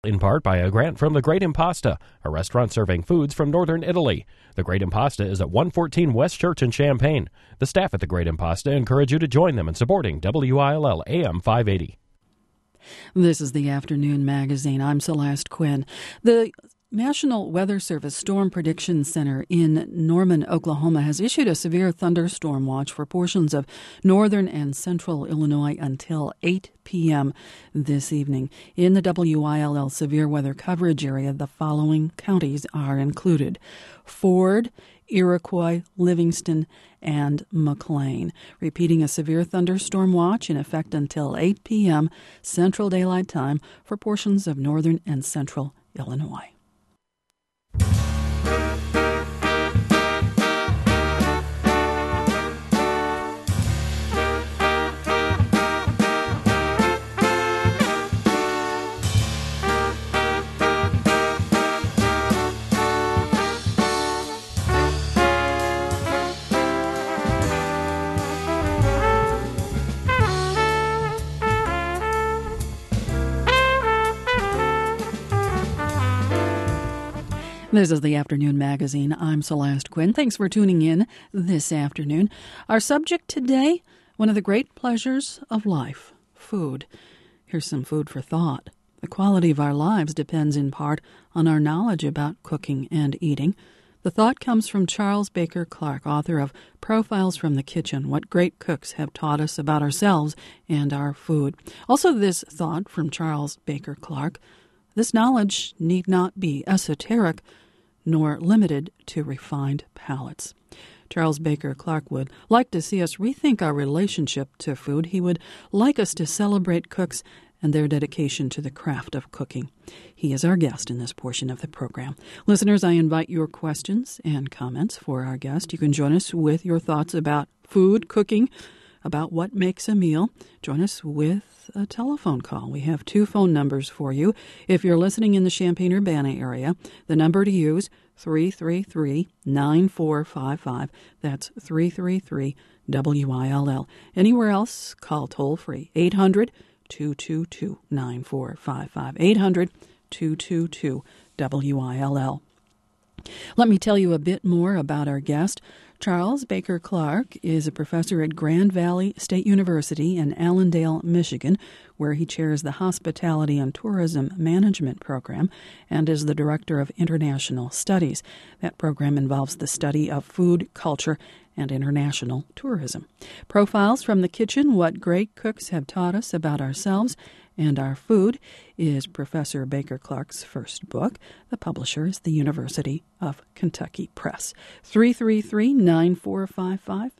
In part by a grant from the Great Impasta, a restaurant serving foods from northern Italy. The Great Impasta is at 114 West Church in Champaign. The staff at the Great Impasta encourage you to join them in supporting WILL AM 580. This is the Afternoon Magazine. I'm Celeste Quinn. The National Weather Service Storm Prediction Center in Norman, Oklahoma, has issued a severe thunderstorm watch for portions of northern and central Illinois until 8 p.m. this evening. In the WILL severe weather coverage area, the following counties are included: Ford, Iroquois, Livingston, and McLean. Repeating, a severe thunderstorm watch in effect until 8 p.m. Central Daylight Time for portions of northern and central Illinois. This is the Afternoon Magazine. I'm Celeste Quinn. Thanks for tuning in this afternoon. Our subject today, one of the great pleasures of life, food. Here's some food for thought. The quality of our lives depends in part on our knowledge about cooking and eating. The thought comes from Charles Baker Clark, author of Profiles from the Kitchen, What Great Cooks Have Taught Us About Ourselves and Our Food. Also this thought from Charles Baker Clark: this knowledge need not be esoteric nor limited to refined palates. Charles Baker Clark would like to see us rethink our relationship to food. He would like us to celebrate cooks and their dedication to the craft of cooking. He is our guest in this portion of the program. Listeners, I invite your questions and comments for our guest. You can join us with your thoughts about food, cooking, about what makes a meal. Join us with a telephone call. We have two phone numbers for you. If you're listening in the Champaign-Urbana area, the number to use, 333-9455. That's 333-WILL. Anywhere else, call toll-free, 800-222-9455, 800-222-WILL. Let me tell you a bit more about our guest. Charles Baker Clark is a professor at Grand Valley State University in Allendale, Michigan, where he chairs the Hospitality and Tourism Management Program and is the Director of International Studies. That program involves the study of food, culture, and international tourism. Profiles from the Kitchen, What Great Cooks Have Taught Us About Ourselves and Our Food, is Professor Baker Clark's first book. The publisher is the University of Kentucky Press. 333-9455,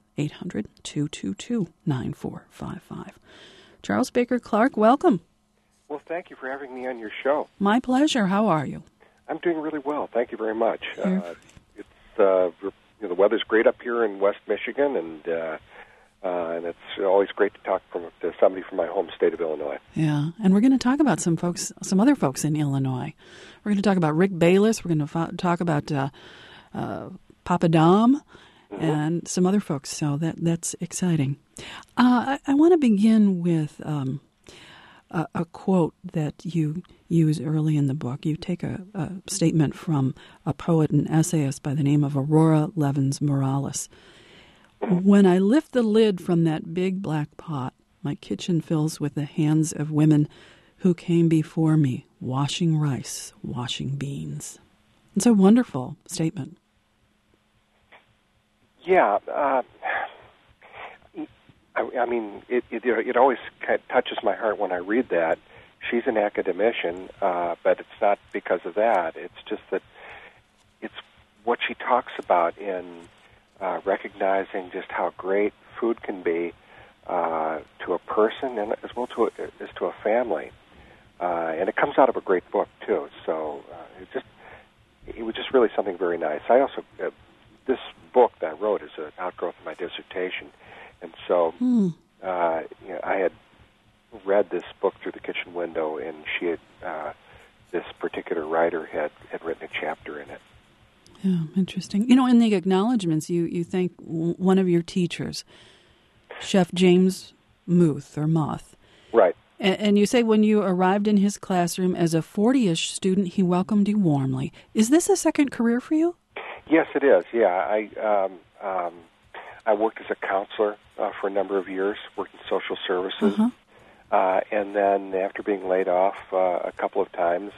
800-222-9455. Charles Baker Clark, welcome. Well, thank you for having me on your show. My pleasure. How are you? I'm doing really well. Thank you very much. The weather's great up here in West Michigan, and it's always great to talk to somebody from my home state of Illinois. Yeah, and we're going to talk about some other folks in Illinois. We're going to talk about Rick Bayless. We're going to talk about Papa Dom and some other folks. So that's exciting. I want to begin with a quote that you use early in the book. You take a statement from a poet and essayist by the name of Aurora Levins Morales. When I lift the lid from that big black pot, my kitchen fills with the hands of women who came before me, washing rice, washing beans. It's a wonderful statement. Yeah, I mean, it always kind of touches my heart when I read that. She's an academician, but it's not because of that. It's just that it's what she talks about in recognizing just how great food can be to a person and as well as to a family. And it comes out of a great book, too. So it was just really something very nice. I also, this book that I wrote is an outgrowth of my dissertation. And so I had read this book through the kitchen window, and she had, this particular writer had written a chapter in it. Yeah, interesting. You know, in the acknowledgments, you thank one of your teachers, Chef James Muth, or Moth. Right. And you say when you arrived in his classroom as a 40-ish student, he welcomed you warmly. Is this a second career for you? Yes, it is. Yeah, I worked as a counselor for a number of years, worked in social services, and then after being laid off a couple of times,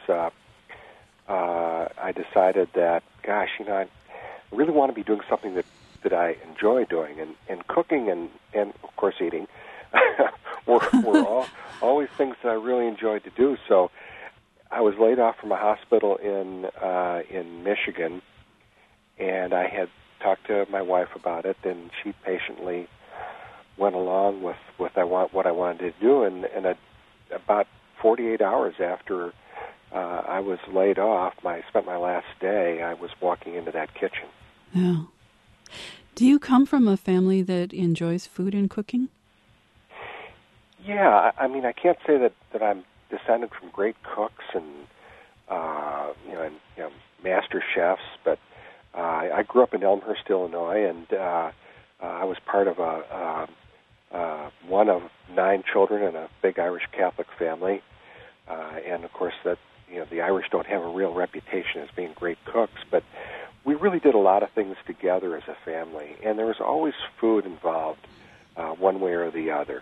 I decided that, gosh, I really want to be doing something that I enjoy doing, and cooking and of course eating were always things that I really enjoyed to do. So I was laid off from a hospital in Michigan, and I had talked to my wife about it, and she patiently went along with what I wanted to do, and about 48 hours after I was laid off, spent my last day, I was walking into that kitchen. Yeah. Do you come from a family that enjoys food and cooking? Yeah, I mean, I can't say that I'm descended from great cooks and master chefs, but I grew up in Elmhurst, Illinois, and I was part of one of 9 children in a big Irish Catholic family, and of course that the Irish don't have a real reputation as being great cooks, but we really did a lot of things together as a family, and there was always food involved, one way or the other.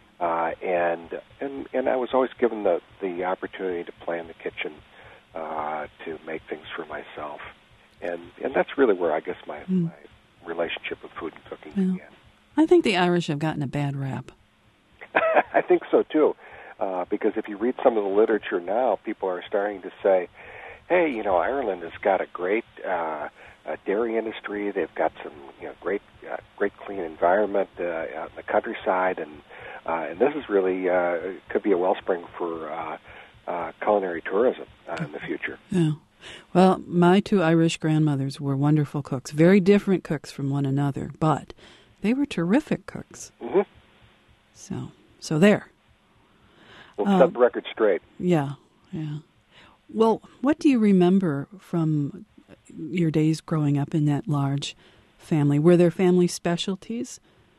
And I was always given the opportunity to play in the kitchen, to make things for myself, and that's really where I guess my relationship with food and cooking began. I think the Irish have gotten a bad rap. I think so too, because if you read some of the literature now, people are starting to say, "Hey, Ireland has got a great dairy industry. They've got some great clean environment out in the countryside, and this is really could be a wellspring for culinary tourism in the future." Yeah. Well, my 2 Irish grandmothers were wonderful cooks, very different cooks from one another, but they were terrific cooks. Mm-hmm. So there. We'll set the record straight. Yeah. Well, what do you remember from your days growing up in that large family? Were there family specialties?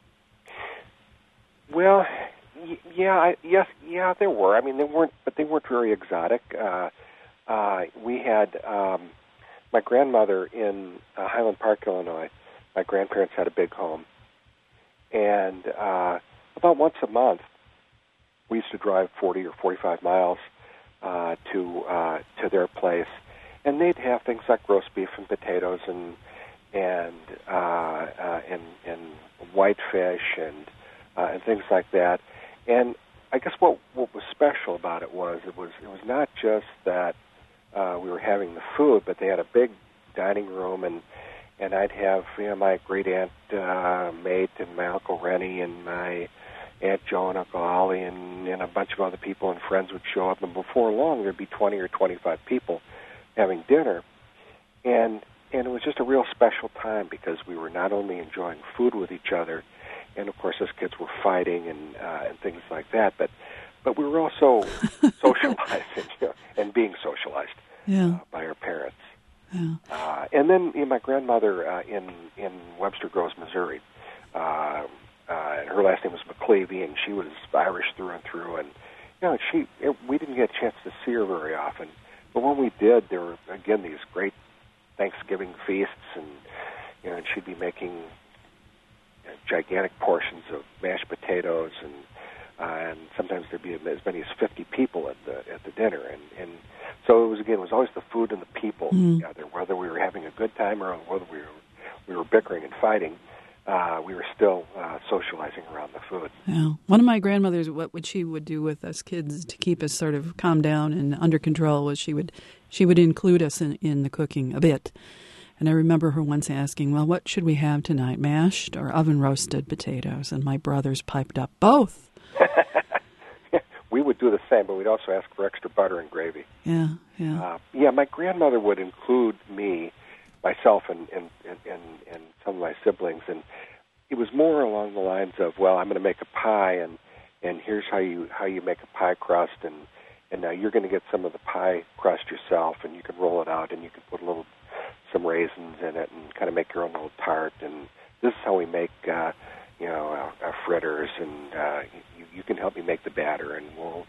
Well, yes, there were. I mean, they weren't very exotic. We had my grandmother in Highland Park, Illinois. My grandparents had a big home, and about once a month, we used to drive 40 or 45 miles to their place, and they'd have things like roast beef and potatoes and whitefish and things like that. And I guess what was special about it was not just that we were having the food, but they had a big dining room, and I'd have my great aunt Mate and my Uncle Rennie and my Aunt Jo and Uncle Ollie and a bunch of other people and friends would show up, and before long there'd be 20 or 25 people having dinner, and it was just a real special time because we were not only enjoying food with each other, and of course as kids were fighting and things like that, but we were also socializing and being socialized by our parents. Yeah. And then my grandmother in Webster Groves, Missouri. Her last name was McClavey, and she was Irish through and through. And we didn't get a chance to see her very often, but when we did, there were again these great Thanksgiving feasts, and she'd be making gigantic portions of mashed potatoes, and sometimes there'd be as many as 50 people at the dinner, and so it was always the food and the people together, whether we were having a good time or whether we were bickering and fighting. We were still socializing around the food. Yeah. One of my grandmothers, what she would do with us kids to keep us sort of calmed down and under control was she would include us in the cooking a bit. And I remember her once asking, "Well, what should we have tonight, mashed or oven roasted potatoes?" And my brothers piped up, "Both." We would do the same, but we'd also ask for extra butter and gravy. Yeah. My grandmother would include myself and some of my siblings, and it was more along the lines of, well, I'm going to make a pie, and here's how you make a pie crust, and now you're going to get some of the pie crust yourself, and you can roll it out, and you can put some raisins in it, and kind of make your own little tart, and this is how we make fritters, and you can help me make the batter, and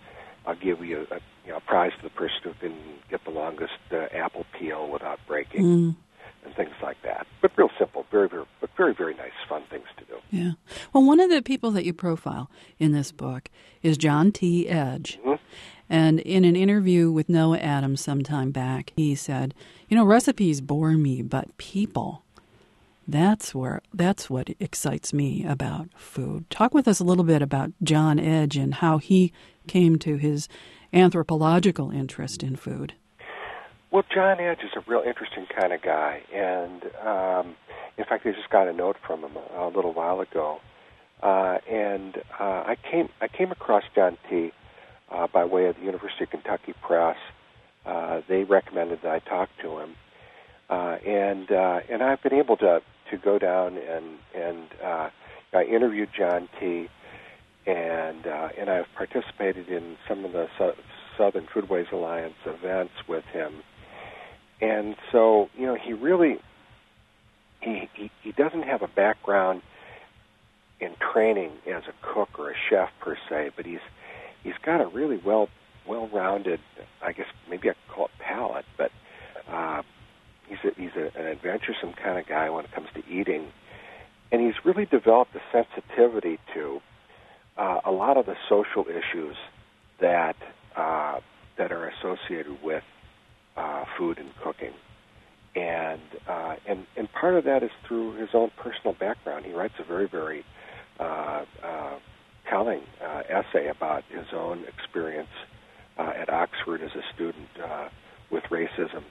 I'll give you a prize to the person who can get the longest apple peel without breaking, and things like that. But real simple, very, very nice, fun things to do. Yeah. Well, one of the people that you profile in this book is John T. Edge. Mm-hmm. And in an interview with Noah Adams some time back, he said, recipes bore me, but people, that's what excites me about food. Talk with us a little bit about John Edge and how he came to his anthropological interest in food. Well, John Edge is a real interesting kind of guy, and in fact, I just got a note from him a little while ago, and I came across John T. By way of the University of Kentucky Press. They recommended that I talk to him, and I've been able to go down and I interviewed John T. and I've participated in some of the Southern Foodways Alliance events with him. And so, he really he doesn't have a background in training as a cook or a chef per se, but he's got a really well-rounded, I guess maybe I could call it palate, but he's an adventuresome kind of guy when it comes to eating, and he's really developed a sensitivity to a lot of the social issues that are associated with food and cooking, and part of that is through his own personal background. He writes a very, very telling essay about his own experience at Oxford as a student with racism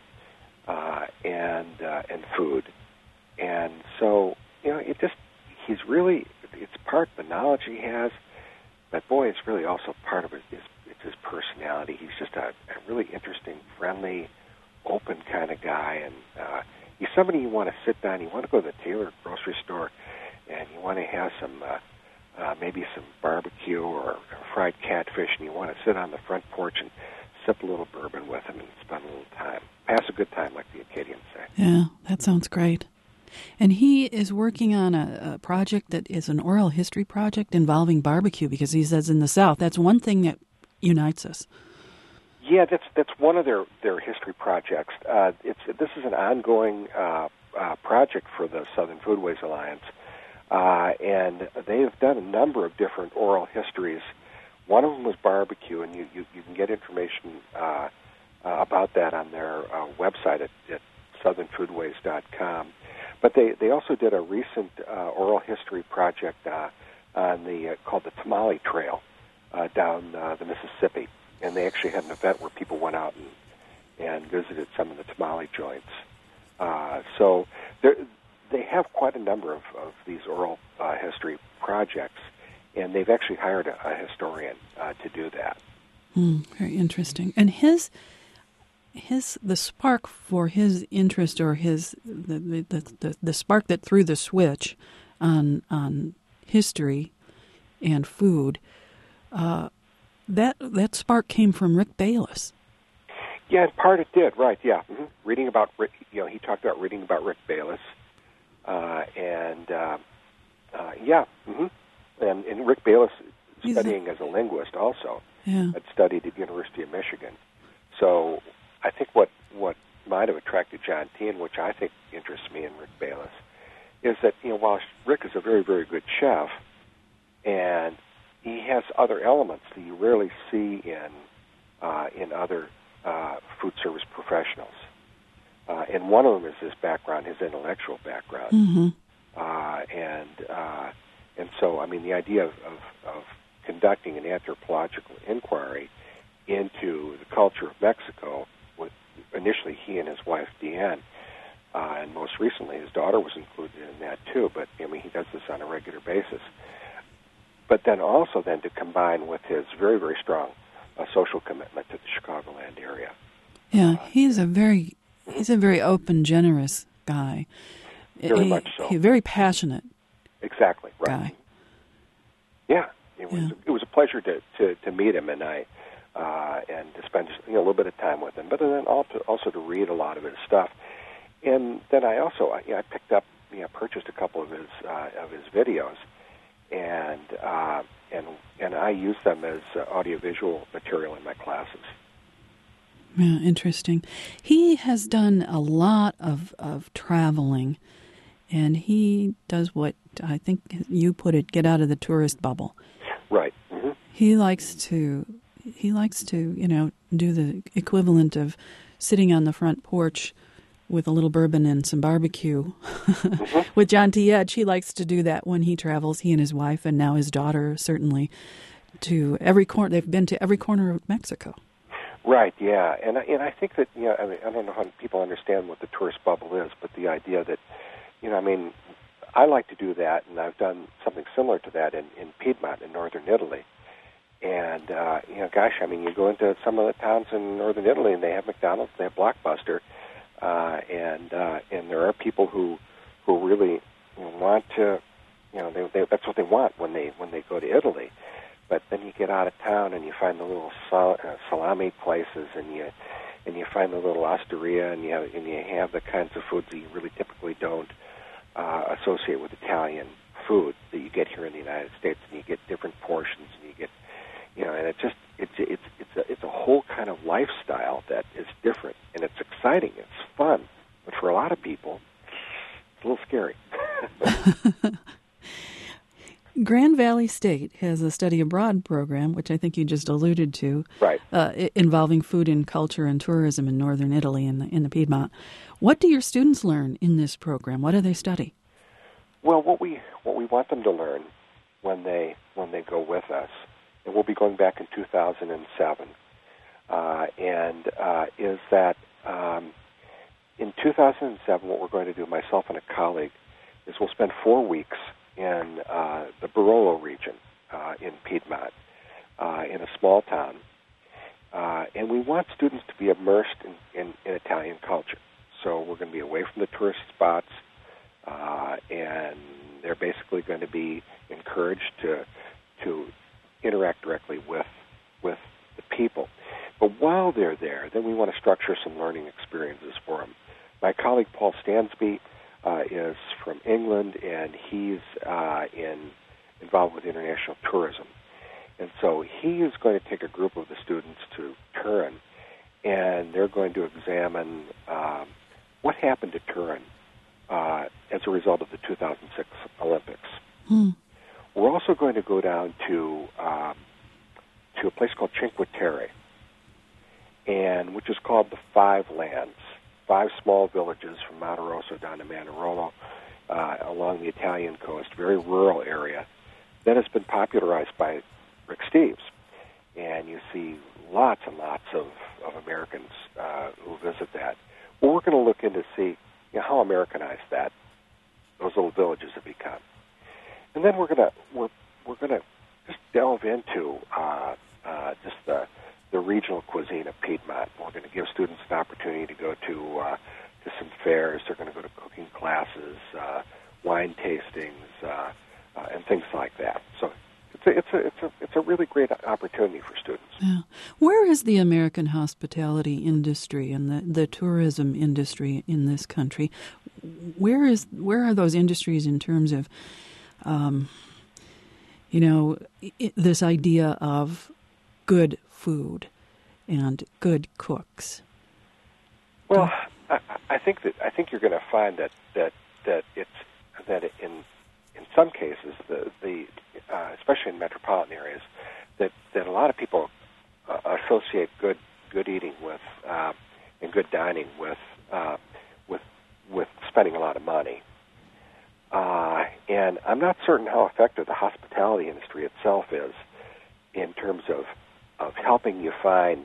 and food, and so it's part of the knowledge he has, but boy, it's really also part of it's his personality. He's just a really interesting, friendly, open kind of guy, and he's somebody you want to sit down. You want to go to the Taylor grocery store, and you want to have some. Maybe some barbecue or fried catfish, and you want to sit on the front porch and sip a little bourbon with him and spend a little time. Pass a good time, like the Acadians say. Yeah, that sounds great. And he is working on a project that is an oral history project involving barbecue, because he says in the South, that's one thing that unites us. Yeah, that's one of their history projects. This is an ongoing project for the Southern Foodways Alliance. And they have done a number of different oral histories. One of them was barbecue, and you can get information about that on their website at southernfoodways.com. But they also did a recent oral history project on called the Tamale Trail down the Mississippi, and they actually had an event where people went out and visited some of the tamale joints. So they have quite a number of these oral history projects, and they've actually hired a historian to do that. Very interesting. And the spark for his interest, or the spark that threw the switch on history and food, that spark came from Rick Bayless. Yeah, in part it did. Right? Yeah. Mm-hmm. Reading about Rick, he talked about reading about Rick Bayless. And Rick Bayless, studying as a linguist also, had studied at the University of Michigan. So I think what might have attracted John T., and which I think interests me in Rick Bayless, is that while Rick is a very, very good chef, and he has other elements that you rarely see in other food service professionals. And one of them is his background, his intellectual background. Mm-hmm. And so, I mean, the idea of conducting an anthropological inquiry into the culture of Mexico, with initially he and his wife, Deanne, and most recently his daughter was included in that too, but, I mean, he does this on a regular basis. But then also to combine with his very, very strong social commitment to the Chicagoland area. Yeah, he's a very open, generous guy. Very much so. He's very passionate. Exactly, right. Guy. Yeah, it was a pleasure to meet him, and to spend a little bit of time with him, but then also to read a lot of his stuff. And then I also purchased a couple of his videos, and and I use them as audiovisual material in my classes. Yeah, interesting. He has done a lot of traveling, and he does what I think you put it, get out of the tourist bubble. Right. Mm-hmm. He likes to, do the equivalent of sitting on the front porch with a little bourbon and some barbecue. Mm-hmm. With John T. Edge, he likes to do that when he travels, he and his wife, and now his daughter, certainly, to every corner. They've been to every corner of Mexico. Right, yeah. And I think that, I don't know how people understand what the tourist bubble is, but the idea that, I like to do that, and I've done something similar to that in Piedmont in northern Italy. And, you go into some of the towns in northern Italy, and they have McDonald's, they have Blockbuster, and there are people who really want to, that's what they want when they go to Italy. But then you get out of town and you find the little salami places, and you find the little osteria, and you have the kinds of foods that you really typically don't associate with Italian food that you get here in the United States, and you get different portions, and you get, and it's a whole kind of lifestyle that is different, and it's exciting, it's fun, but for a lot of people, it's a little scary. Grand Valley State has a study abroad program, which I think you just alluded to, right? Involving food and culture and tourism in northern Italy in the Piedmont. What do your students learn in this program? What do they study? Well, what we want them to learn when they go with us, and we'll be going back in 2007, is that in 2007, what we're going to do, myself and a colleague, is we'll spend 4 weeks in the Barolo region in Piedmont, in a small town. And we want students to be immersed in Italian culture. So we're going to be away from the tourist spots, and they're basically going to be encouraged to interact directly with the people. But while they're there, then we want to structure some learning experiences for them. My colleague Paul Stansby is from England, and he's involved with international tourism. And so he is going to take a group of the students to Turin, and they're going to examine what happened to Turin as a result of the 2006 Olympics. We're also going to go down to a place called Cinque Terre, and which is called the Five Lands. 5 small villages from Monte Rosso down to Manarolo along the Italian coast, very rural area, that has been popularized by Rick Steves. And you see lots and lots of Americans who visit that. Well, we're going to look into see how Americanized those little villages have become. And then we're going to just delve into just the regional cuisine of Piedmont. We're going to give students an opportunity to go to some fairs. They're going to go to cooking classes, wine tastings, and things like that. So it's a really great opportunity for students. Yeah. Where is the American hospitality industry and the tourism industry in this country? Where are those industries in terms of this idea of good food and good cooks? Well, I think you're going to find that in some cases the especially in metropolitan areas that a lot of people associate good eating with and good dining with spending a lot of money. And I'm not certain how effective the hospitality industry itself is in terms of helping you find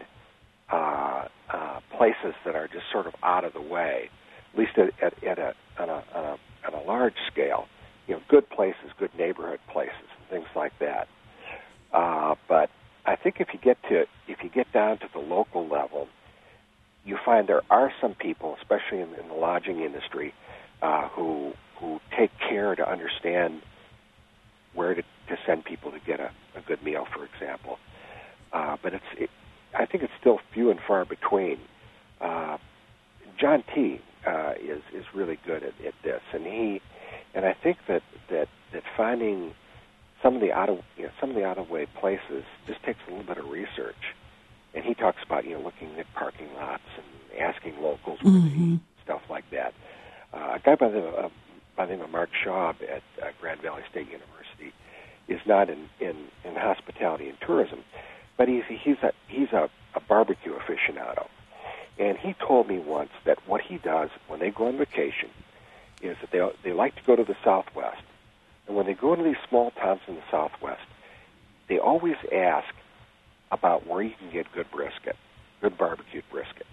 places that are just sort of out of the way, at least on a large scale. Good places, good neighborhood places, and things like that. But I think if you get down to the local level, you find there are some people, especially in the lodging industry, who take care to understand where to send people to get a good meal, for example. But I think it's still few and far between. John T. is really good at this, and I think that finding some of the out of way places just takes a little bit of research. And he talks about looking at parking lots and asking locals where they eat, stuff like that. A guy by the name of Mark Schaub at Grand Valley State University is not in hospitality and tourism, but he's a barbecue aficionado. And he told me once that what he does when they go on vacation is that they like to go to the Southwest. And when they go to these small towns in the Southwest, they always ask about where you can get good brisket, good barbecued brisket.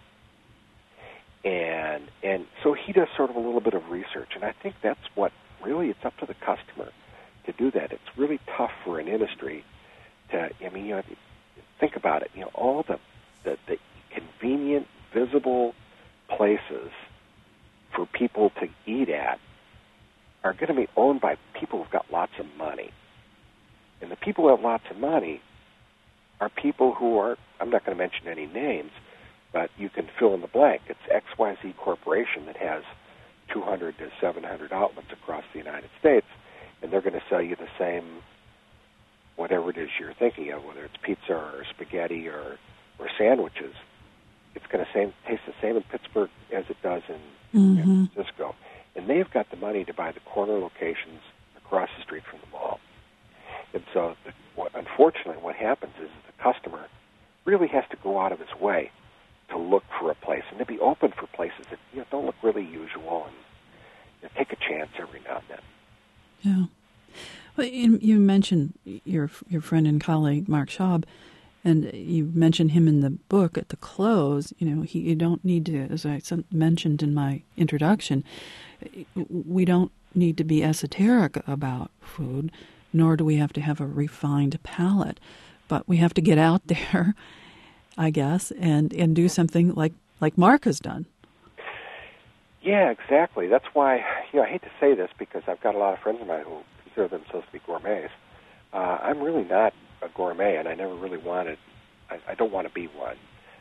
And so he does sort of a little bit of research, and I think that's what really it's up to the customer to do that. It's really tough for an industry to, think about it. All the convenient, visible places for people to eat at are going to be owned by people who've got lots of money. And the people who have lots of money are people who are, I'm not going to mention any names, but you can fill in the blank. It's XYZ Corporation that has 200 to 700 outlets across the United States, and they're going to sell you the same, whatever it is you're thinking of, whether it's pizza or spaghetti or sandwiches. It's going to taste the same in Pittsburgh as it does in San Francisco. And they've got the money to buy the corner locations across the street from the mall. And so, unfortunately, what happens is the customer really has to go out of his way to look for a place and to be open for places that don't look really usual and take a chance every now and then. Yeah. Well, you mentioned your friend and colleague Mark Schaub, and you mentioned him in the book at the close. You don't need to, as I mentioned in my introduction, we don't need to be esoteric about food, nor do we have to have a refined palate, but we have to get out there, I guess, and do something like Mark has done. Yeah, exactly. That's why, I hate to say this because I've got a lot of friends of mine who consider themselves to be gourmets. I'm really not a gourmet, and I never really wanted. I don't want to be one.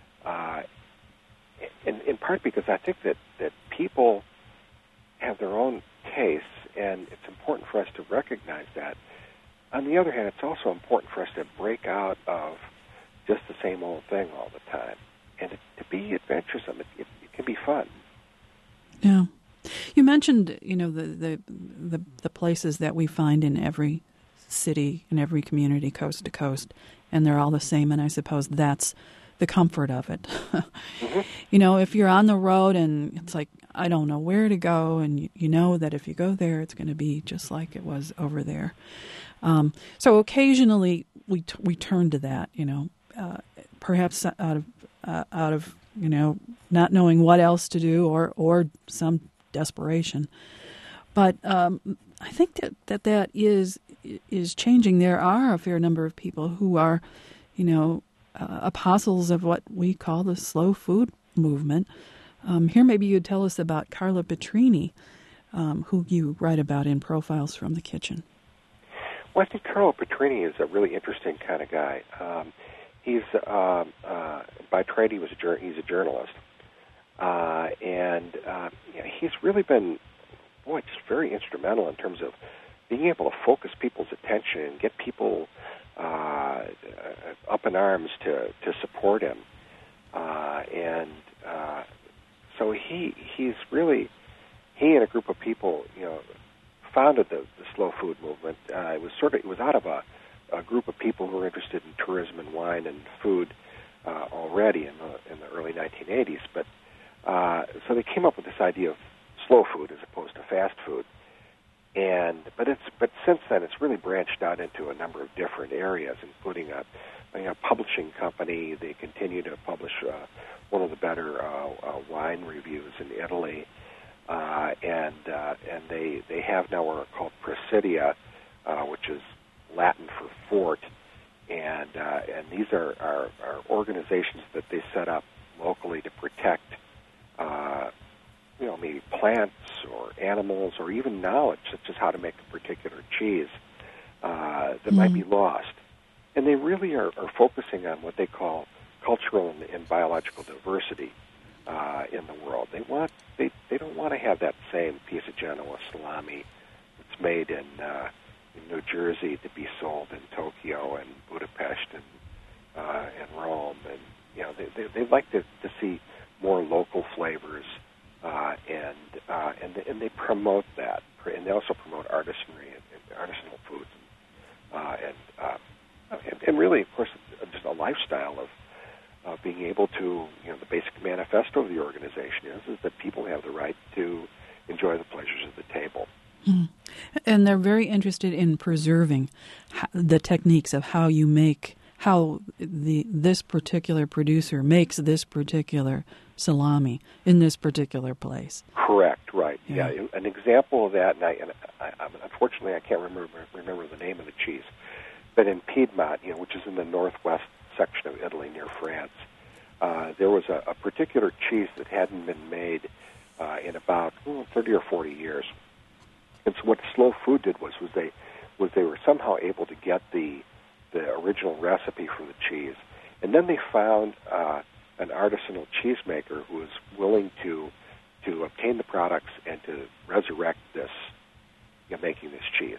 In part because I think that people have their own tastes, and it's important for us to recognize that. On the other hand, it's also important for us to break out of just the same old thing all the time, and to be adventuresome. It can be fun. Yeah, you mentioned the places that we find in every city, in every community, coast to coast, and they're all the same. And I suppose that's the comfort of it. If you're on the road and it's like I don't know where to go, and you know that if you go there, it's going to be just like it was over there. So occasionally we turn to that, perhaps out of not knowing what else to do or some desperation. But I think that is changing. There are a fair number of people who are, apostles of what we call the slow food movement. Here, maybe you'd tell us about Carlo Petrini, who you write about in Profiles from the Kitchen. Well, I think Carlo Petrini is a really interesting kind of guy. He's by trade he's a journalist, and he's really been just very instrumental in terms of being able to focus people's attention and get people up in arms to support him, so he and a group of people founded the slow food movement. It was out of a group of people who were interested in tourism and wine and food already in the early 1980s. But so they came up with this idea of slow food as opposed to fast food. But since then it's really branched out into a number of different areas, including a publishing company. They continue to publish one of the better wine reviews in Italy. And they have now what are called Presidia, which is Latin for fort, and these are organizations that they set up locally to protect, maybe plants or animals or even knowledge, such as how to make a particular cheese that might be lost. And they really are focusing on what they call cultural and biological diversity in the world. They don't want to have that same piece of Genoa salami that's made in in New Jersey to be sold in Tokyo and Budapest and Rome, and they like to see more local flavors, and they promote that, and they also promote artisanry and artisanal foods, and really, of course, just a lifestyle of being able to, the basic manifesto of the organization is that people have the right to enjoy the pleasures of the table. Mm. And they're very interested in preserving the techniques of how this particular producer makes this particular salami in this particular place. Correct, right. Yeah. An example of that, and unfortunately I can't remember the name of the cheese, but in Piedmont, which is in the northwest section of Italy near France, there was a particular cheese that hadn't been made in about 30 or 40 years. And so what Slow Food did was they were somehow able to get the original recipe for the cheese, and then they found an artisanal cheesemaker who was willing to obtain the products and to resurrect this, making this cheese.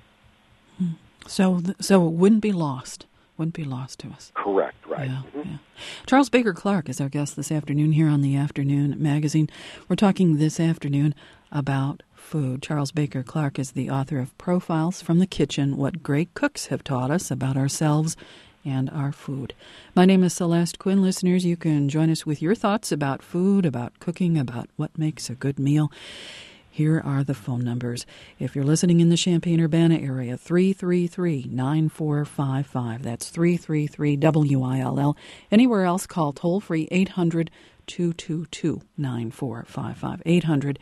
So it wouldn't be lost. Wouldn't be lost to us. Correct, right. Yeah, mm-hmm. yeah. Charles Baker Clark is our guest this afternoon here on the Afternoon Magazine. We're talking this afternoon about food. Charles Baker Clark is the author of Profiles from the Kitchen, What Great Cooks Have Taught Us About Ourselves and Our Food. My name is Celeste Quinn. Listeners, you can join us with your thoughts about food, about cooking, about what makes a good meal. Here are the phone numbers. If you're listening in the Champaign-Urbana area, 333-9455. That's 333-WILL. Anywhere else, call toll-free 800-222-9455.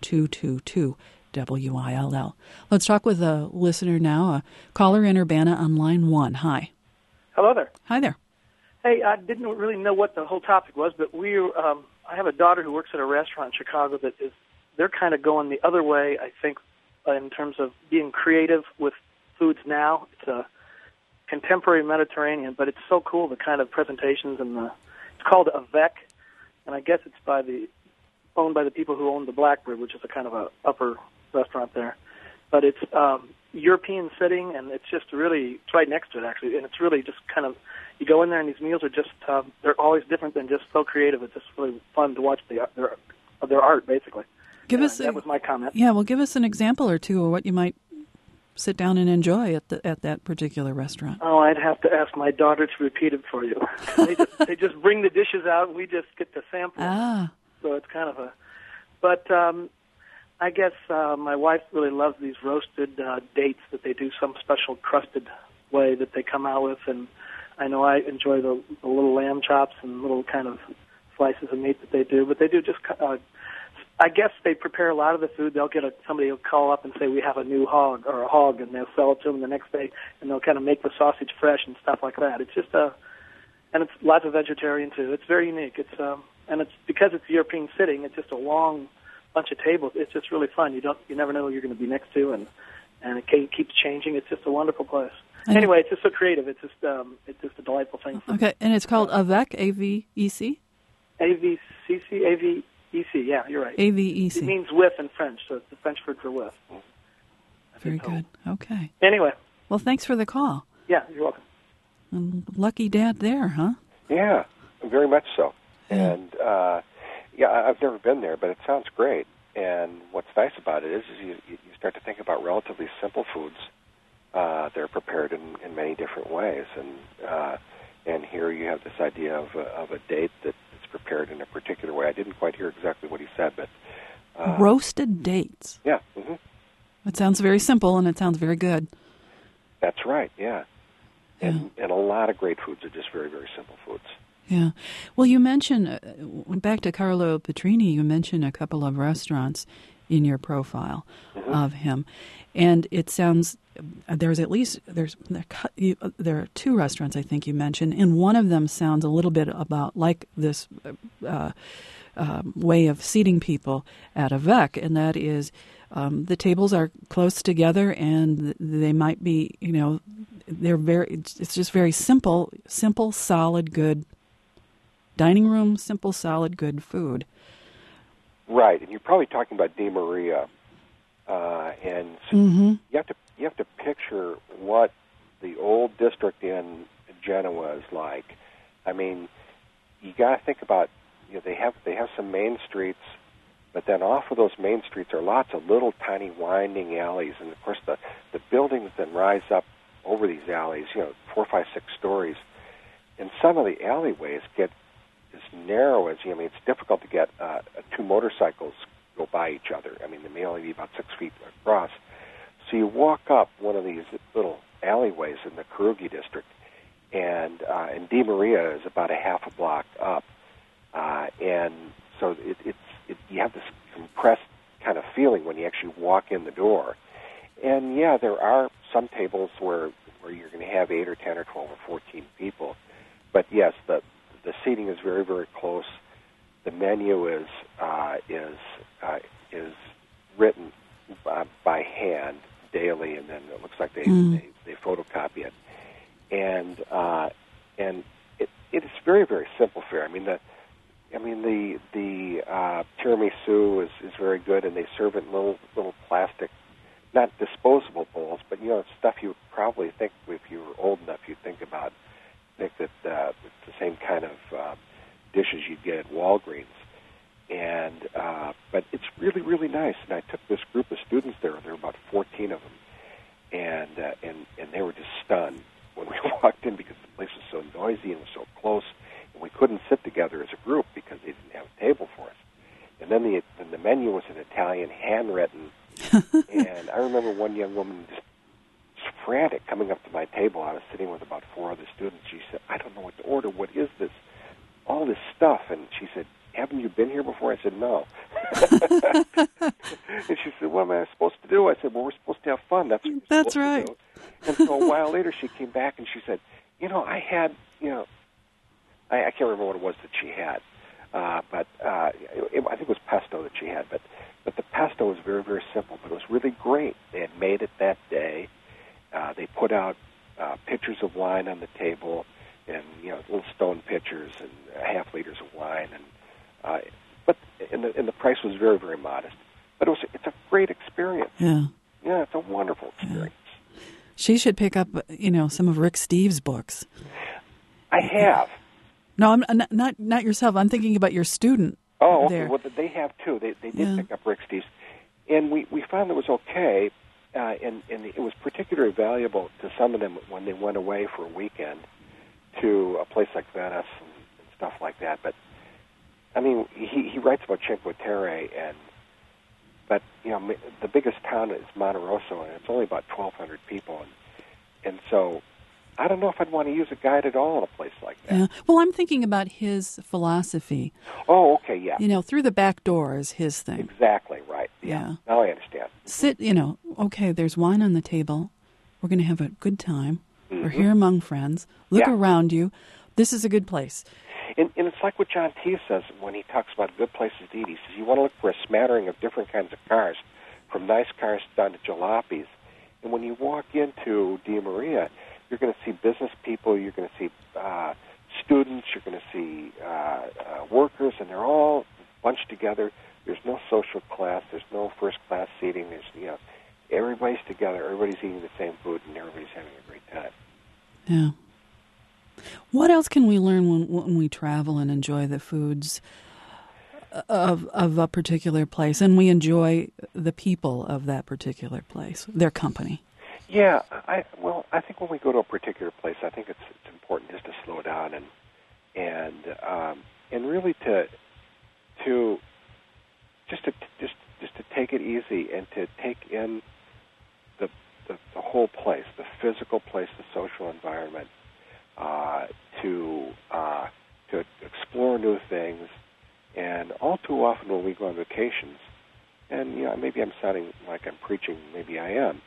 800-222-WILL. Let's talk with a listener now, a caller in Urbana on line 1. Hi. Hello there. Hi there. Hey, I didn't really know what the whole topic was, but I have a daughter who works at a restaurant in Chicago they're kind of going the other way, I think, in terms of being creative with foods now. It's a contemporary Mediterranean, but it's so cool, the kind of presentations, it's called Avec, and I guess it's owned by the people who own the Blackbird, which is a kind of a upper restaurant there. But it's European sitting, and it's just really, it's right next to it, actually, and it's really just kind of, you go in there, and these meals are just, they're always different than just so creative. It's just really fun to watch their art, basically. That was my comment. Yeah, well, give us an example or two of what you might sit down and enjoy at that particular restaurant. Oh, I'd have to ask my daughter to repeat it for you. They just bring the dishes out, and we just get to sample. So it's kind of But I guess my wife really loves these roasted dates that they do some special crusted way that they come out with, and I know I enjoy the little lamb chops and little kind of slices of meat that they do, but they do just... I guess they prepare a lot of the food. They'll get somebody will call up and say, we have a new hog, and they'll sell it to them the next day, and they'll kind of make the sausage fresh and stuff like that. It's just and it's lots of vegetarian too. It's very unique. It's and it's because it's European sitting. It's just a long bunch of tables. It's just really fun. You never know who you're going to be next to, and it keeps changing. It's just a wonderful place. Anyway, it's just so creative. It's just a delightful thing. Okay, and it's called Avec, A-V-E-C? A-V-C-C, A-V-E-C, yeah, you're right. A-V-E-C. It means with in French, so it's the French word for with. Very good. Okay. Anyway. Well, thanks for the call. Yeah, you're welcome. And lucky dad there, huh? Yeah, very much so. Yeah. And, I've never been there, but it sounds great. And what's nice about it is you start to think about relatively simple foods. They're prepared in many different ways. And here you have this idea of a date that's prepared in a particular way. I didn't quite hear exactly what he said, but... roasted dates. Yeah. Mm-hmm. It sounds very simple, and it sounds very good. That's right, yeah. And a lot of great foods are just very, very simple foods. Yeah. Well, you mentioned, back to Carlo Petrini, you mentioned a couple of restaurants in your profile of him. And it sounds, there are two restaurants I think you mentioned, and one of them sounds a little bit about like this way of seating people at Avec, and that is the tables are close together, and they might be, it's just very simple, solid, good dining room, simple, solid, good food. Right, and you're probably talking about Di Maria. and so you have to picture what the old district in Genoa is like. I mean, you got to think about, they have some main streets, but then off of those main streets are lots of little tiny winding alleys, and of course the buildings then rise up over these alleys, 4, 5, 6 stories, and some of the alleyways get as narrow as, it's difficult to get 2 motorcycles go by each other. I mean, they may only be about 6 feet across. So you walk up one of these little alleyways in the Carugi district, and Di Maria is about a half a block up, and so you have this compressed kind of feeling when you actually walk in the door. And yeah, there are some tables where you're going to have 8 or 10 or 12 or 14 people, but yes, the seating is very, very close. The menu is written by hand daily, and then it looks like they photocopy it, and it is very, very simple fare. I mean the tiramisu is very good, and they serve it in little plastic, not disposable bowls, but stuff you would probably think, if you were old enough, you'd think that it's the same kind of dishes you'd get at Walgreens. And but it's really, really nice. And I took this group of students there. There were about 14 of them, and they were just stunned when we walked in, because the place was so noisy and was so close, and we couldn't sit together as a group because they didn't have a table for us. And then the menu was in Italian, handwritten. And I remember one young woman just frantic coming up to my table. I was sitting with about 4 other students. She said, "I don't know what to order. What is this? All this stuff." And she said, "Haven't you been here before?" I said, "No." And she said, "What am I supposed to do?" I said, "Well, we're supposed to have fun. That's what we're supposed right. to do." And so a while later, she came back and she said, "I had, I can't remember what it was that she had, but I think it was pesto that she had. But the pesto was very, very simple, but it was really great. They had made it that day. They put out pitchers of wine on the table, and little stone pitchers and half liters of wine, and the price was very, very modest. But it's a great experience. Yeah, it's a wonderful experience. Yeah. She should pick up, some of Rick Steves' books. I have. No, I'm not yourself. I'm thinking about your student. Oh, okay. There. Well, they have too. They did pick up Rick Steves, and we found it was okay. And it was particularly valuable to some of them when they went away for a weekend to a place like Venice and stuff like that. But I mean, he writes about Cinque Terre, but the biggest town is Monte Rosso, and it's only about 1,200 people, and so I don't know if I'd want to use a guide at all in a place like that. Yeah. Well, I'm thinking about his philosophy. Oh, okay, yeah. Through the back door is his thing. Exactly right. Yeah. Now I understand. Sit, okay, there's wine on the table. We're going to have a good time. Mm-hmm. We're here among friends. Look around you. This is a good place. And it's like what John T. says when he talks about good places to eat. He says you want to look for a smattering of different kinds of cars, from nice cars down to jalopies. And when you walk into Di Maria, you're going to see business people, you're going to see students, you're going to see workers, and they're all bunched together. There's no social class, there's no first-class seating. There's, everybody's together, everybody's eating the same food, and everybody's having a great time. Yeah. What else can we learn when we travel and enjoy the foods of a particular place, and we enjoy the people of that particular place, their company? Yeah, I think when we go to a particular place, I think it's important just to slow down and really to take it easy and to take in the whole place, the physical place, the social environment, to explore new things. And all too often when we go on vacations, and maybe I'm sounding like I'm preaching, maybe I am.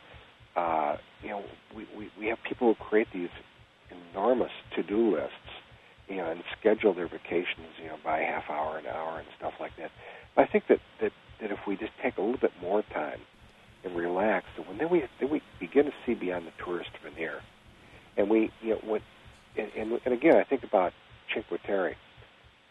We have people who create these enormous to-do lists, and schedule their vacations, by a half hour, an hour, and stuff like that. But I think that if we just take a little bit more time and relax, then we begin to see beyond the tourist veneer, and and again, I think about Cinque Terre.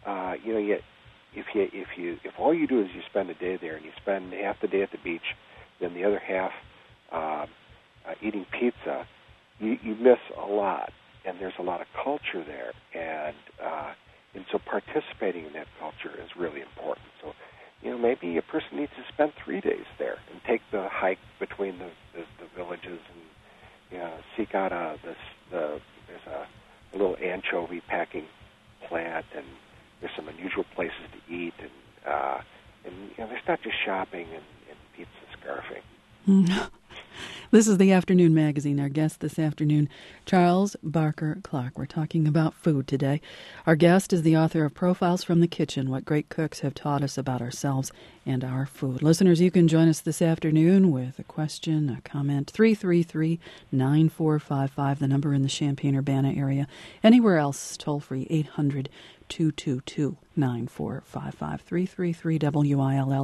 If all you do is you spend a day there and you spend half the day at the beach, then the other half eating pizza, you miss a lot, and there's a lot of culture there, and so participating in that culture is really important. So, maybe a person needs to spend 3 days there and take the hike between the villages and seek out there's a little anchovy packing plant, and there's some unusual places to eat, and there's not just shopping and pizza scarfing. This is the Afternoon Magazine. Our guest this afternoon, Charles Barker Clark. We're talking about food today. Our guest is the author of Profiles from the Kitchen, What Great Cooks Have Taught Us About Ourselves and Our Food. Listeners, you can join us this afternoon with a question, a comment, 333-9455, the number in the Champaign-Urbana area. Anywhere else, toll-free, 800-222-9455, 333-WILL,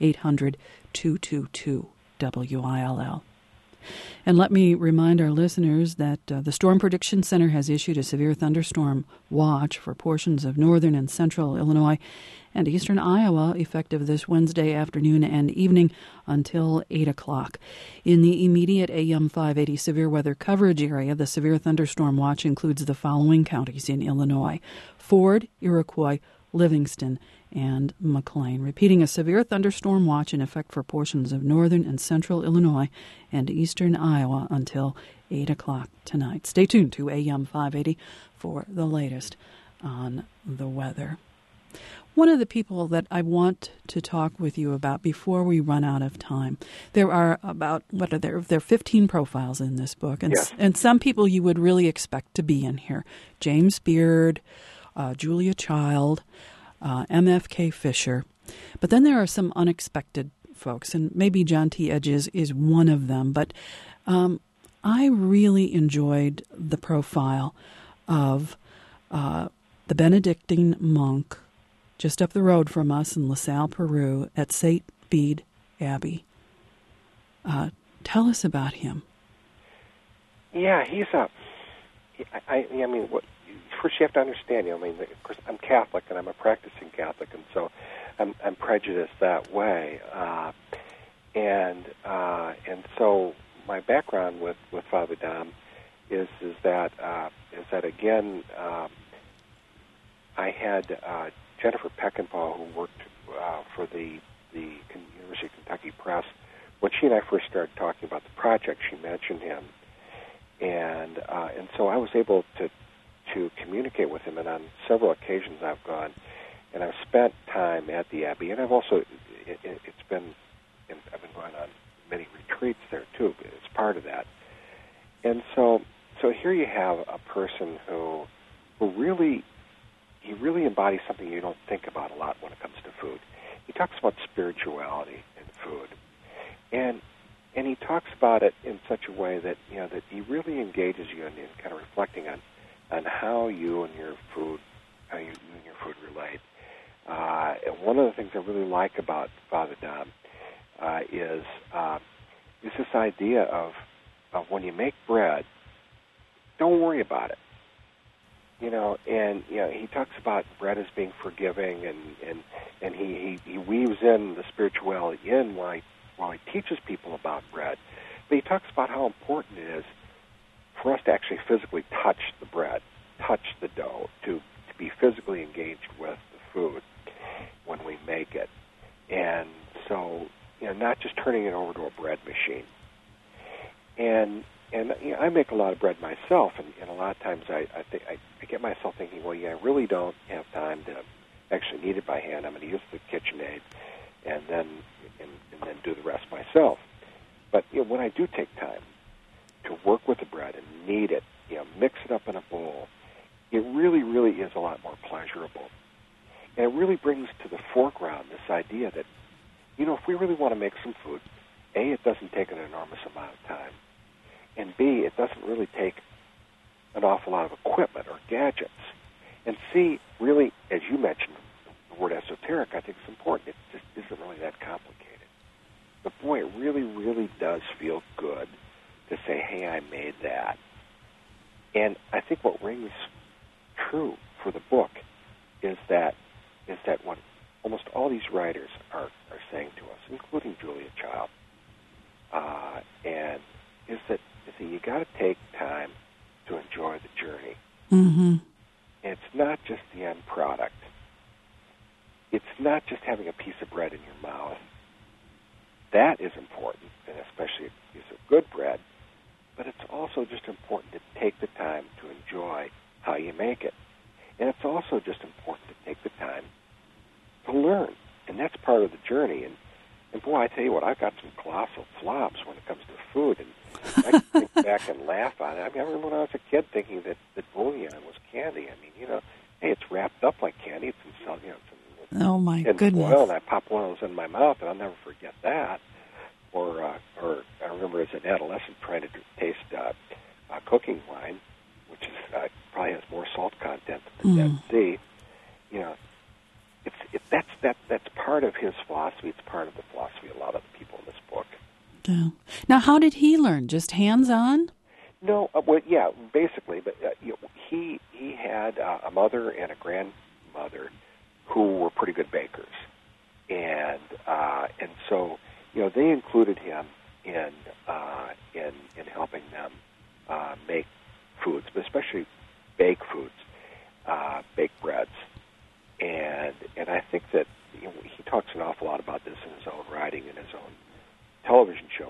800-222-WILL. And let me remind our listeners that the Storm Prediction Center has issued a severe thunderstorm watch for portions of northern and central Illinois and eastern Iowa effective this Wednesday afternoon and evening until 8 o'clock. In the immediate AM 580 severe weather coverage area, the severe thunderstorm watch includes the following counties in Illinois: Ford, Iroquois, Livingston, and McLean. Repeating, a severe thunderstorm watch in effect for portions of northern and central Illinois and eastern Iowa until 8 o'clock tonight. Stay tuned to AM 580 for the latest on the weather. One of the people that I want to talk with you about before we run out of time, there are about, there are 15 profiles in this book, and, yes. And some people you would really expect to be in here. James Beard, Julia Child, MFK Fisher. But then there are some unexpected folks, and maybe John T. Edges is one of them. But I really enjoyed the profile of the Benedictine monk just up the road from us in LaSalle, Peru, at St. Bede Abbey. Tell us about him. Yeah, he's I mean, first you have to understand, of course, I'm Catholic and I'm a practicing Catholic, and so I'm prejudiced that way. And so my background with Father Dom is that again, I had Jennifer Peckinpah, who worked for the University of Kentucky Press. When she and I first started talking about the project, she mentioned him, and so I was able to communicate with him, and on several occasions I've gone, and I've spent time at the Abbey, and I've also I've been going on many retreats there too. It's part of that, and so here you have a person who really embodies something you don't think about a lot when it comes to food. He talks about spirituality in food, and he talks about it in such a way that that he really engages you in kind of reflecting on how you and your food relate. And one of the things I really like about Father Dom is this idea of when you make bread, don't worry about it. He talks about bread as being forgiving, and he weaves in the spirituality in while he teaches people about bread. But he talks about how important it is for us to actually physically touch the bread, touch the dough, to be physically engaged with the food when we make it. And so, not just turning it over to a bread machine. And I make a lot of bread myself, and a lot of times I get myself thinking, well, I really don't have time to actually knead it by hand. I'm going to use the KitchenAid and then do the rest myself. But when I do take time to work with the bread and knead it, mix it up in a bowl, it really, really is a lot more pleasurable. And it really brings to the foreground this idea that, if we really want to make some food, A, it doesn't take an enormous amount of time, and B, it doesn't really take an awful lot of equipment or gadgets. And C, really, as you mentioned, the word esoteric, I think it's important. It just isn't really that complicated. But boy, it really, really does feel good to say, hey, I made that. And I think what rings true for the book is that what almost all these writers are saying to us, including Julia Child, and is that you got to take time to enjoy the journey. Mm-hmm. And it's not just the end product. It's not just having a piece of bread in your mouth. That is important, and especially a piece of good bread. But it's also just important to take the time to enjoy how you make it. And it's also just important to take the time to learn. And that's part of the journey. And boy, I tell you what, I've got some colossal flops when it comes to food. And I can think back and laugh on it. I mean, I remember when I was a kid thinking that bouillon was candy. I mean, hey, it's wrapped up like candy. It's in some, oh my in goodness! oil, and I pop one of those in my mouth, and I'll never forget that. Or I remember as an adolescent trying to taste cooking wine, which is probably has more salt content than the Dead Sea. That's part of his philosophy. It's part of the philosophy of a lot of the people in this book. Yeah. Now, how did he learn? Just hands-on? No, yeah, basically. But he had a mother and a grandmother who were pretty good bakers, and so they included him in helping them make foods, but especially bake foods, baked breads, and I think that he talks an awful lot about this in his own writing and his own television show.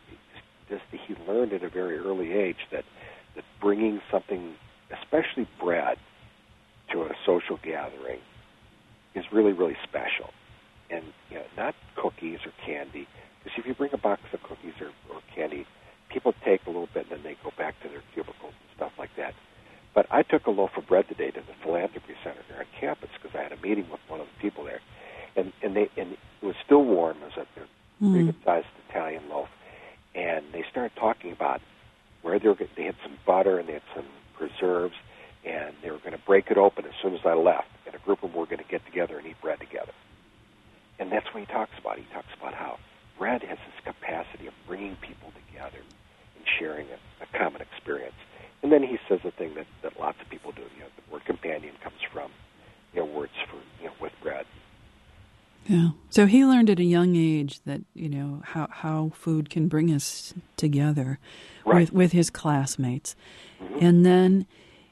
He learned at a very early age that bringing something, especially bread, to a social gathering is really, really special. And not cookies or candy, because if you bring a box of cookies or candy, people take a little bit and then they go back to their cubicles and stuff like that. But I took a loaf of bread today to the Philanthropy Center there on campus because I had a meeting with one of the people there, and it was still warm. It was a pretty good-sized Italian loaf, and they started talking about where they had some butter and they had some preserves, and they were going to break it open as soon as I left, and a group of them were going to get together and eat bread together. And that's what he talks about. He talks about how bread has this capacity of bringing people together and sharing a common experience. And then he says a thing that lots of people do. The word companion comes from words for with bread. Yeah. So he learned at a young age that how food can bring us together, right, with his classmates, mm-hmm. and then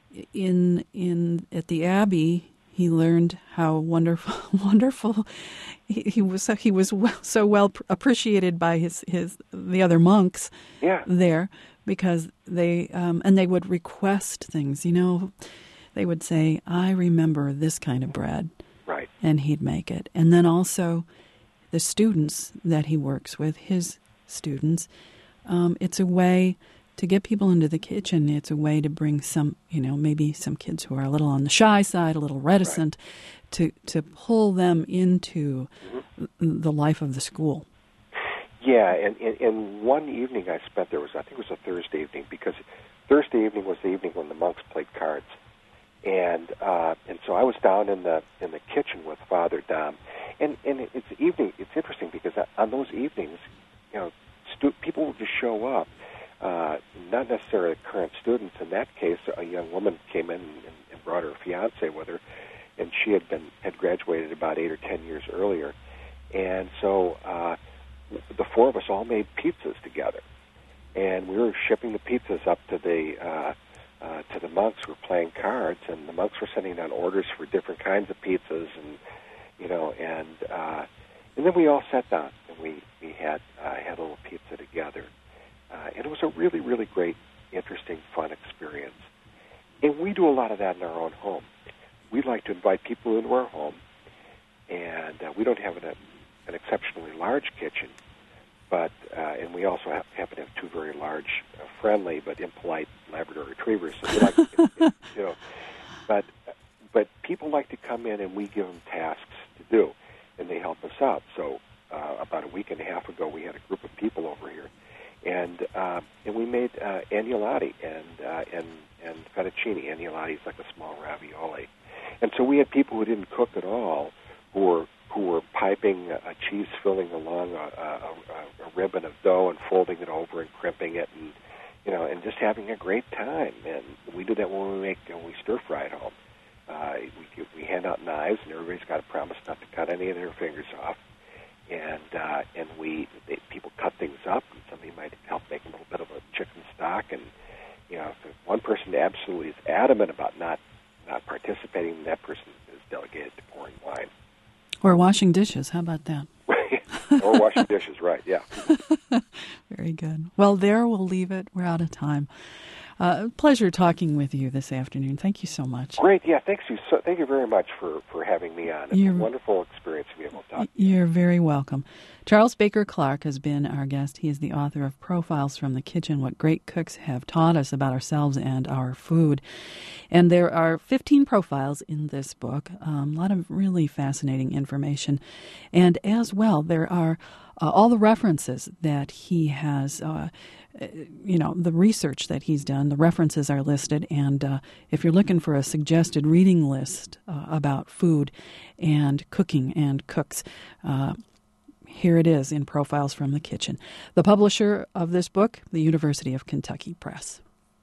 in at the Abbey he learned how wonderful he was. So well appreciated by the other monks there, because they would request things. They would say, "I remember this kind of bread," right, and he'd make it. And then also the students that he works with, his students, it's a way to get people into the kitchen. It's a way to bring some, maybe some kids who are a little on the shy side, a little reticent, right, to pull them into the life of the school. Yeah, and one evening I spent there I think it was a Thursday evening, because Thursday evening was the evening when the monks played cards, and so I was down in the kitchen with Father Dom, and it's interesting because on those evenings, people would just show up. Not necessarily current students. In that case, a young woman came in and brought her fiancé with her, and she had graduated about 8 or 10 years earlier, and so the four of us all made pizzas together, and we were shipping the pizzas up to the monks who were playing cards, and the monks were sending down orders for different kinds of pizzas, and then we all sat down and we had a little pizza together. And it was a really, really great, interesting, fun experience. And we do a lot of that in our own home. We like to invite people into our home, and we don't have an exceptionally large kitchen, but and we also happen to have two very large, friendly but impolite Labrador retrievers. So we like, but people like to come in and we give them tasks to do, and they help us out. So about a week and a half ago, we had a group of people over here. And we made agnolotti and fettuccine. Agnolotti is like a small ravioli, and so we had people who didn't cook at all, who were piping a cheese filling along a ribbon of dough and folding it over and crimping it, and just having a great time. And we do that when we stir fry at home. We hand out knives, and everybody's got to promise not to cut any of their fingers off. And people cut things up, and somebody might help make a little bit of a chicken stock. And if one person absolutely is adamant about not participating, that person is delegated to pouring wine. Or washing dishes. How about that? Or washing dishes, right, yeah. Very good. Well, there we'll leave it. We're out of time. Pleasure talking with you this afternoon. Thank you so much. Great, yeah, thank you very much for having me on. It's a wonderful experience to be able to talk to you. You're very welcome. Charles Baker Clark has been our guest. He is the author of Profiles from the Kitchen, What Great Cooks Have Taught Us About Ourselves and Our Food. And there are 15 profiles in this book, a lot of really fascinating information. And as well, there are all the references that he has, the research that he's done, the references are listed. And if you're looking for a suggested reading list about food and cooking and cooks, here it is in Profiles from the Kitchen. The publisher of this book, the University of Kentucky Press.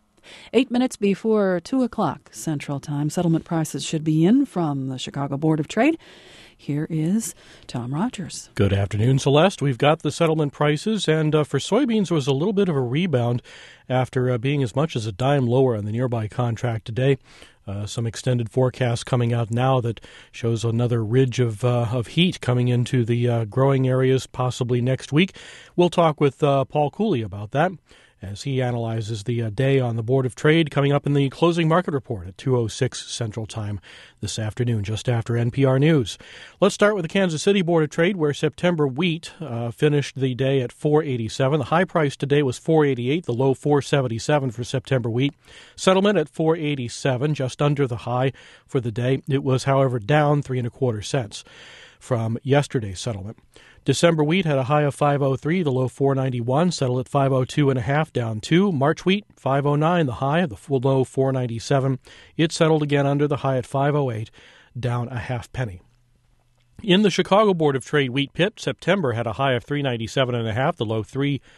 8 minutes before 2 o'clock Central Time. Settlement prices should be in from the Chicago Board of Trade. Here is Tom Rogers. Good afternoon, Celeste. We've got the settlement prices, and for soybeans there was a little bit of a rebound after being as much as a dime lower on the nearby contract today. Some extended forecast coming out now that shows another ridge of heat coming into the growing areas possibly next week. We'll talk with Paul Cooley about that as he analyzes the day on the Board of Trade coming up in the closing market report at 2:06 Central Time this afternoon, just after NPR News. Let's start with the Kansas City Board of Trade, where September wheat finished the day at $4.87. The high price today was $4.88, the low $4.77 for September wheat. Settlement at $4.87, just under the high for the day. It was, however, down 3 1/4 cents from yesterday's settlement. December wheat had a high of $5.03, the low $4.91, settled at $5.02.5, down 2. March wheat, $5.09, the high, the low $4.97. It settled again under the high at $5.08, down a half penny. In the Chicago Board of Trade wheat pit, September had a high of $3.97.5, the low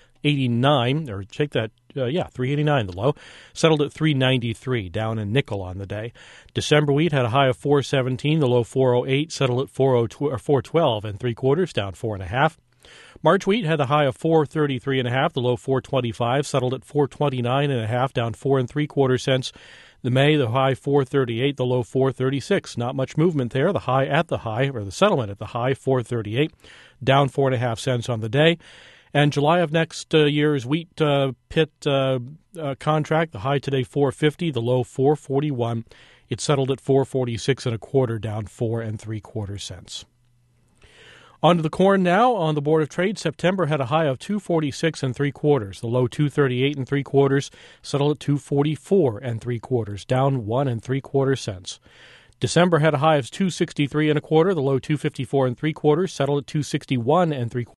$3.89, or take that, $3.89 the low, settled at $3.93, down a nickel on the day. December wheat had a high of $4.17, the low $4.08, settled at $4.12 3/4, down 4.5. March wheat had a high of $4.33.5, the low $4.25, settled at $4.29.5, down 4 3/4 cents. The May, the high $4.38, the low $4.36. Not much movement there. The settlement at the high $4.38, down 4.5 cents on the day. And July of next year's wheat pit contract, the high today $4.50, the low $4.41. It settled at $4.46 1/4, down 4 3/4 cents. On to the corn now. On the Board of Trade, September had a high of $2.46 3/4, the low $2.38 3/4, settled at $2.44 3/4, down 1 3/4 cents. December had a high of $2.63 1/4, the low $2.54 3/4, settled at $2.61 3/4.